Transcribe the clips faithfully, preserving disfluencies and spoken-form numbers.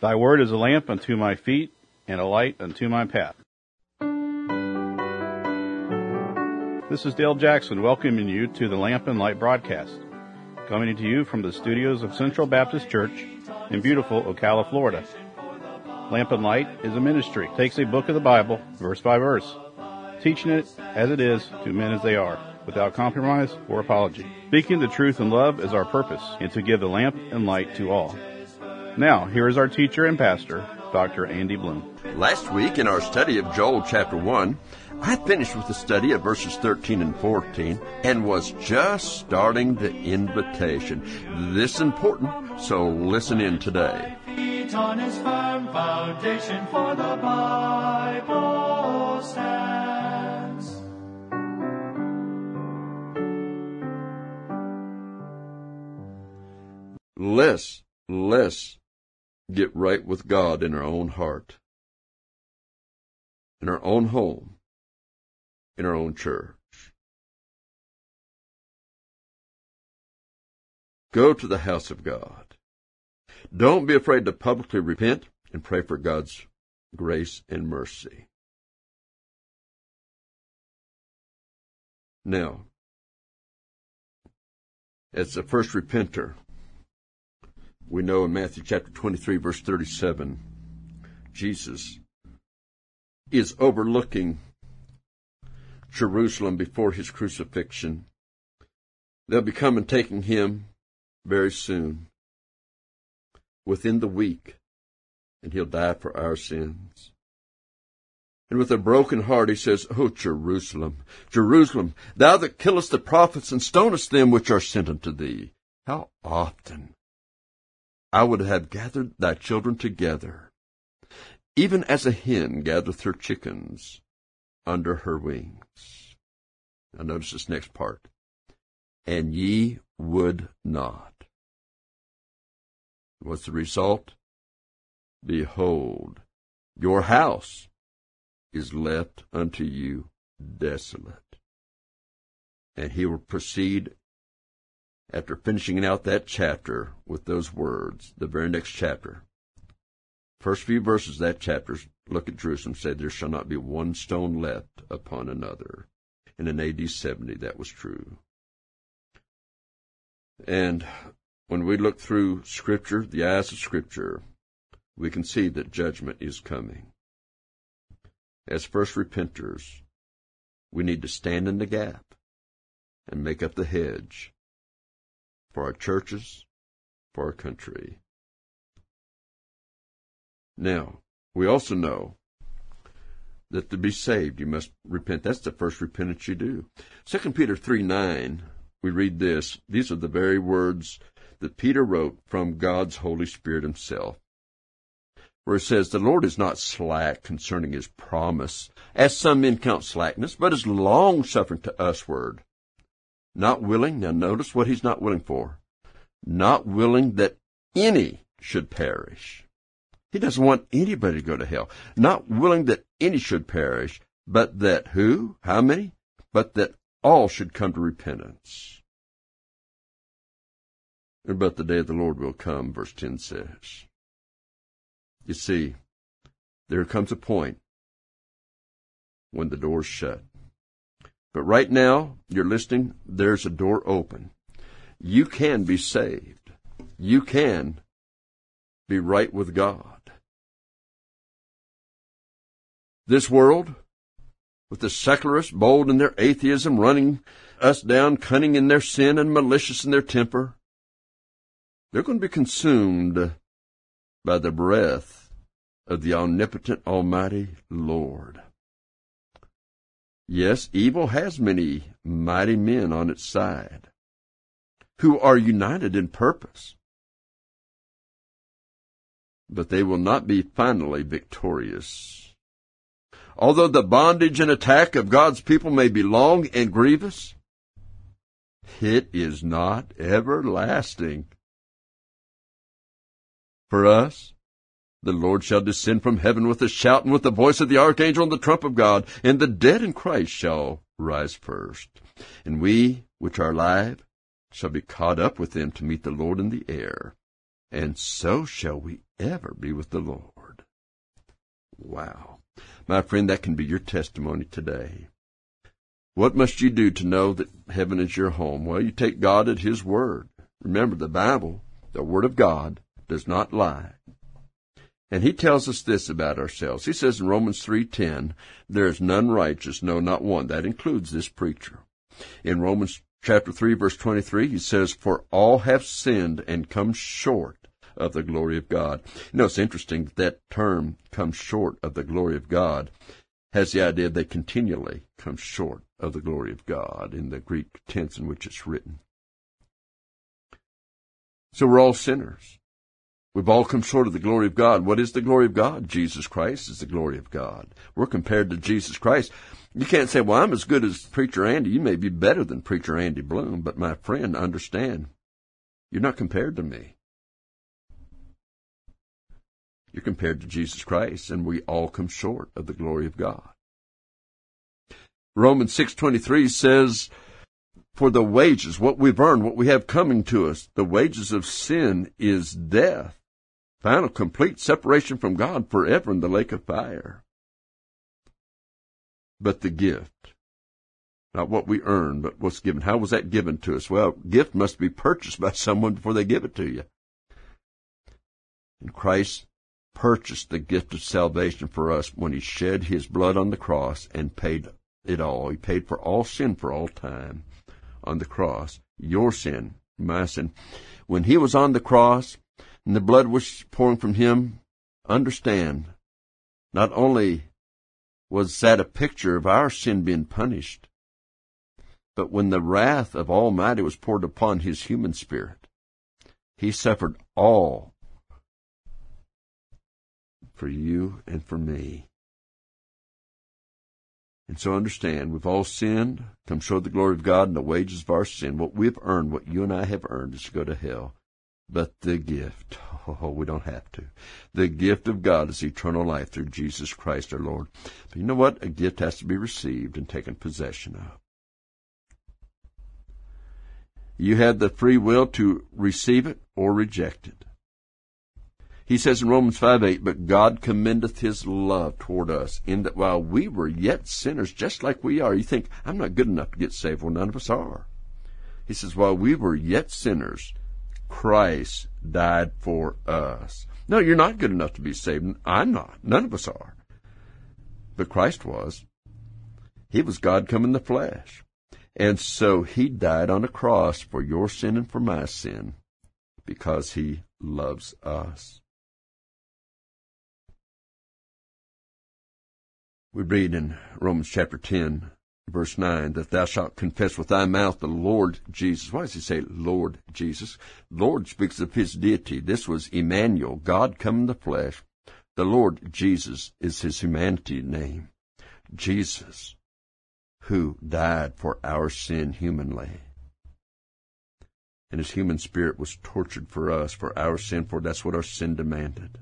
Thy word is a lamp unto my feet and a light unto my path. This is Dale Jackson welcoming you to the Lamp and Light broadcast, coming to you from the studios of Central Baptist Church in beautiful Ocala, Florida. Lamp and Light is a ministry. It takes a book of the Bible, verse by verse, teaching it as it is to men as they are, without compromise or apology. Speaking the truth in love is our purpose, and to give the lamp and light to all. Now, here is our teacher and pastor, Doctor Andy Bloom. Last week in our study of Joel chapter one, I finished with the study of verses thirteen and fourteen and was just starting the invitation. This is important, so listen in today. On his firm foundation, for the Bible stands. Let's, let's get right with God in our own heart, in our own home, in our own church. Go to the house of God. Don't be afraid to publicly repent and pray for God's grace and mercy. Now, as the first repenter, we know in Matthew chapter twenty-three, verse thirty-seven, Jesus is overlooking Jerusalem before his crucifixion. They'll be coming taking him very soon, within the week, and he'll die for our sins. And with a broken heart he says, O Jerusalem, Jerusalem, thou that killest the prophets and stonest them which are sent unto thee, how often I would have gathered thy children together, even as a hen gathereth her chickens under her wings. Now notice this next part. And ye would not. What's the result? Behold, your house is left unto you desolate. And he will proceed, after finishing out that chapter with those words, the very next chapter. First few verses of that chapter, look at Jerusalem, said, there shall not be one stone left upon another. And in A D seventy, that was true. And when we look through Scripture, the eyes of Scripture, we can see that judgment is coming. As first repenters, we need to stand in the gap and make up the hedge for our churches, for our country. Now, we also know that to be saved, you must repent. That's the first repentance you do. Second Peter three nine, we read this. These are the very words that Peter wrote from God's Holy Spirit himself, where it says, the Lord is not slack concerning his promise, as some men count slackness, but is long-suffering to usward, not willing, now notice what he's not willing for, not willing that any should perish. He doesn't want anybody to go to hell. Not willing that any should perish, but that who? How many? But that all should come to repentance. But the day of the Lord will come, verse ten says. You see, there comes a point when the door's shut. But right now, you're listening, there's a door open. You can be saved. You can be right with God. This world, with the secularists bold in their atheism, running us down, cunning in their sin, and malicious in their temper, they're going to be consumed by the breath of the omnipotent, almighty Lord. Yes, evil has many mighty men on its side who are united in purpose, but they will not be finally victorious. Although the bondage and attack of God's people may be long and grievous, it is not everlasting. For us, the Lord shall descend from heaven with a shout and with the voice of the archangel and the trump of God, and the dead in Christ shall rise first. And we, which are alive, shall be caught up with them to meet the Lord in the air, and so shall we ever be with the Lord. Wow. My friend, that can be your testimony today. What must you do to know that heaven is your home? Well, you take God at His word. Remember, the Bible, the Word of God, does not lie. And He tells us this about ourselves. He says in Romans three ten, there is none righteous, no, not one. That includes this preacher. In Romans chapter three, verse twenty-three, he says, for all have sinned and come short of the glory of God. You know, it's interesting that that term, come short of the glory of God, has the idea they continually come short of the glory of God in the Greek tense in which it's written. So we're all sinners. We've all come short of the glory of God. What is the glory of God? Jesus Christ is the glory of God. We're compared to Jesus Christ. You can't say, well, I'm as good as Preacher Andy. You may be better than Preacher Andy Bloom, but my friend, understand, you're not compared to me. You're compared to Jesus Christ, and we all come short of the glory of God. Romans six twenty-three says, for the wages, what we've earned, what we have coming to us, the wages of sin is death. Final, complete separation from God forever in the lake of fire. But the gift, not what we earn, but what's given. How was that given to us? Well, gift must be purchased by someone before they give it to you. And Christ purchased the gift of salvation for us when He shed His blood on the cross and paid it all. He paid for all sin for all time on the cross. Your sin, my sin. When He was on the cross and the blood was pouring from Him, understand, not only was that a picture of our sin being punished, but when the wrath of Almighty was poured upon His human spirit, He suffered all for you and for me. And so understand, we've all sinned, come short of the glory of God, and the wages of our sin, what we've earned, what you and I have earned, is to go to hell. But the gift, oh, we don't have to. The gift of God is eternal life through Jesus Christ our Lord. But you know what? A gift has to be received and taken possession of. You have the free will to receive it or reject it. He says in Romans five eight, but God commendeth His love toward us, in that while we were yet sinners, just like we are. You think, I'm not good enough to get saved. Well, none of us are. He says, while we were yet sinners, Christ died for us. No, you're not good enough to be saved. I'm not. None of us are. But Christ was. He was God come in the flesh. And so He died on a cross for your sin and for my sin, because He loves us. We read in Romans chapter ten, verse nine, that thou shalt confess with thy mouth the Lord Jesus. Why does He say Lord Jesus? Lord speaks of His deity. This was Emmanuel, God come in the flesh. The Lord Jesus is His humanity name. Jesus, who died for our sin humanly. And His human spirit was tortured for us, for our sin, for that's what our sin demanded.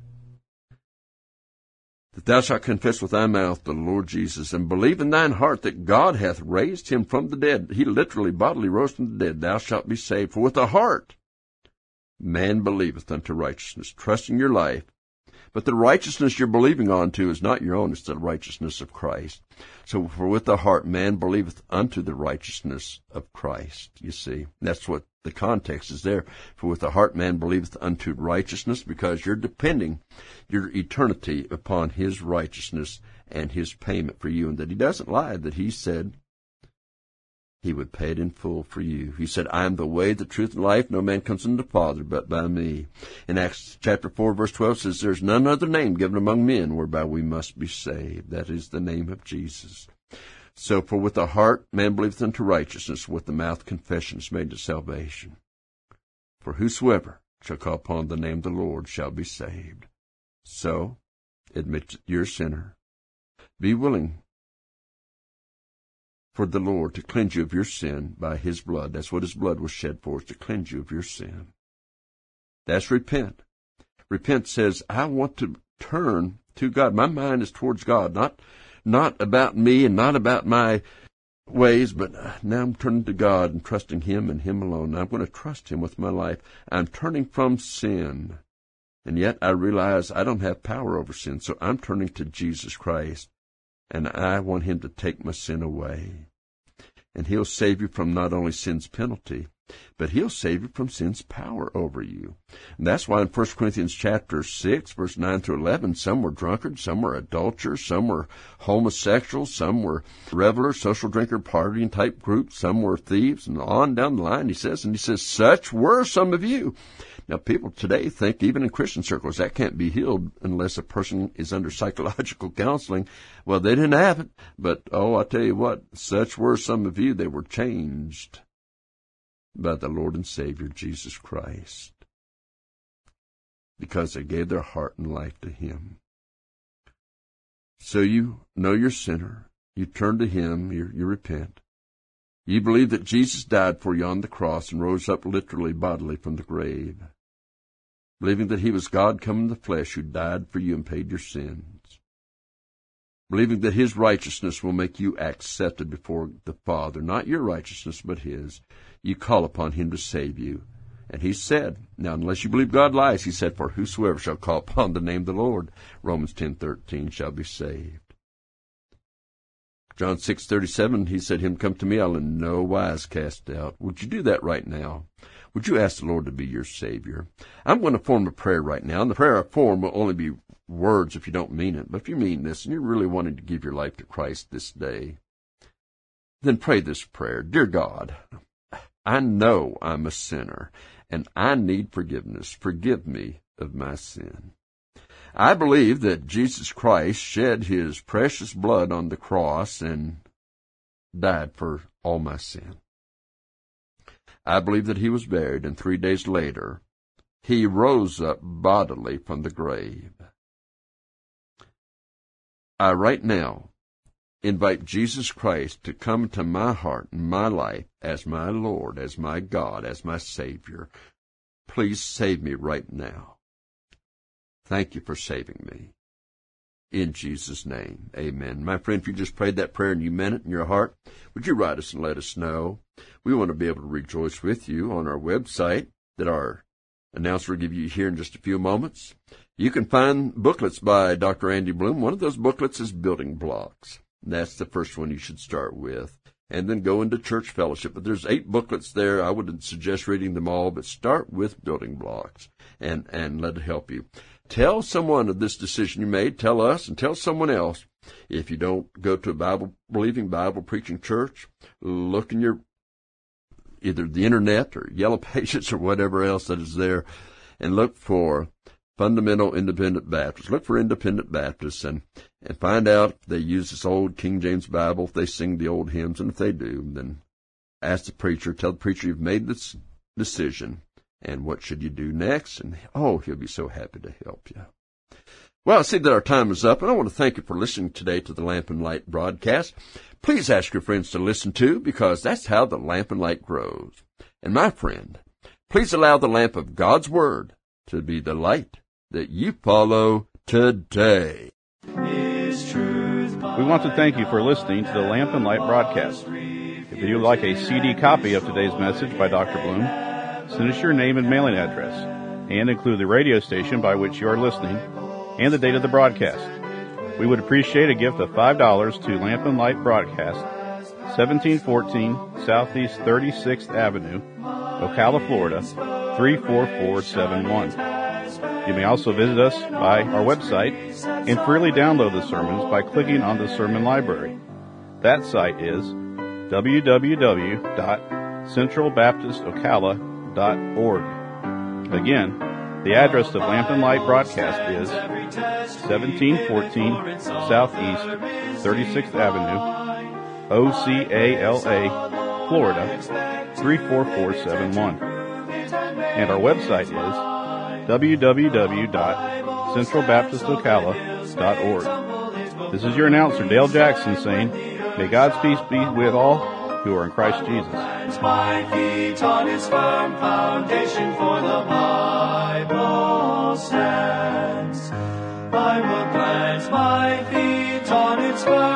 That thou shalt confess with thy mouth the Lord Jesus, and believe in thine heart that God hath raised Him from the dead. He literally, bodily rose from the dead. Thou shalt be saved. For with the heart man believeth unto righteousness, trusting your life. But the righteousness you're believing on to is not your own, it's the righteousness of Christ. So for with the heart man believeth unto the righteousness of Christ, you see. That's what the context is there. For with the heart man believeth unto righteousness, because you're depending your eternity upon His righteousness and His payment for you. And that He doesn't lie, that He said He would pay it in full for you. He said, I am the way, the truth, and life. No man comes unto the Father but by me. In Acts chapter four, verse twelve says, there's none other name given among men whereby we must be saved. That is the name of Jesus. So, for with the heart man believeth unto righteousness, with the mouth confession is made to salvation. For whosoever shall call upon the name of the Lord shall be saved. So, admit that you're a sinner. Be willing for the Lord to cleanse you of your sin by His blood. That's what His blood was shed for, is to cleanse you of your sin. That's repent. Repent says, I want to turn to God. My mind is towards God, not not about me and not about my ways, but now I'm turning to God and trusting Him and Him alone. I'm going to trust Him with my life. I'm turning from sin. And yet I realize I don't have power over sin, so I'm turning to Jesus Christ, and I want Him to take my sin away. And He'll save you from not only sin's penalty, but He'll save you from sin's power over you. And that's why in First Corinthians chapter six, verse nine through eleven, some were drunkards, some were adulterers, some were homosexuals, some were revelers, social drinker, partying type groups, some were thieves, and on down the line he says, and he says, such were some of you. Now, people today think, even in Christian circles, that can't be healed unless a person is under psychological counseling. Well, they didn't have it, but, oh, I tell you what, such were some of you. They were changed by the Lord and Savior, Jesus Christ, because they gave their heart and life to Him. So you know you're a sinner. You turn to Him. You, you repent. You believe that Jesus died for you on the cross and rose up literally, bodily from the grave, believing that He was God come in the flesh who died for you and paid your sins, believing that His righteousness will make you accepted before the Father, not your righteousness, but His. You call upon Him to save you. And He said, now unless you believe God lies, He said, for whosoever shall call upon the name of the Lord, Romans ten thirteen, shall be saved. John six thirty-seven, He said, him come to me, I'll in no wise cast out. Would you do that right now? Would you ask the Lord to be your Savior? I'm going to form a prayer right now, and the prayer I form will only be words if you don't mean it. But if you mean this, and you're really wanting to give your life to Christ this day, then pray this prayer. Dear God, I know I'm a sinner, and I need forgiveness. Forgive me of my sin. I believe that Jesus Christ shed His precious blood on the cross and died for all my sin. I believe that He was buried, and three days later, He rose up bodily from the grave. I right now invite Jesus Christ to come into my heart and my life as my Lord, as my God, as my Savior. Please save me right now. Thank you for saving me. In Jesus' name, amen. My friend, if you just prayed that prayer and you meant it in your heart, would you write us and let us know? We want to be able to rejoice with you on our website that our announcer will give you here in just a few moments. You can find booklets by Doctor Andy Bloom. One of those booklets is Building Blocks. That's the first one you should start with. And then go into church fellowship. But there's eight booklets there. I wouldn't suggest reading them all, but start with Building Blocks and, and let it help you. Tell someone of this decision you made. Tell us and tell someone else. If you don't go to a Bible-believing, Bible-preaching church, look in your either the internet or Yellow Pages or whatever else that is there, and look for Fundamental Independent Baptists. Look for Independent Baptists and, and find out if they use this old King James Bible, if they sing the old hymns, and if they do, then ask the preacher, tell the preacher you've made this decision, and what should you do next, and oh, he'll be so happy to help you. Well, I see that our time is up, and I want to thank you for listening today to the Lamp and Light broadcast. Please ask your friends to listen too, because that's how the Lamp and Light grows. And my friend, please allow the lamp of God's Word to be the light that you follow today. We want to thank you for listening to the Lamp and Light broadcast. If you would like a C D copy of today's message by Doctor Bloom, send us your name and mailing address, and include the radio station by which you are listening, and the date of the broadcast. We would appreciate a gift of five dollars to Lamp and Light Broadcast, seventeen fourteen Southeast thirty-sixth Avenue, Ocala, Florida, three four four seven one. You may also visit us by our website and freely download the sermons by clicking on the Sermon Library. That site is w w w dot central baptist ocala dot org. Again, the address of Lamp and Light Broadcast is seventeen fourteen Southeast thirty-sixth Avenue, O C A L A, Florida, three four four seven one. And our website is w w w dot central baptist ocala dot org. This is your announcer, Dale Jackson, saying, may God's peace be with all who are in Christ Jesus. My feet on His firm foundation, for the Bible stands. I will plant my feet on its firm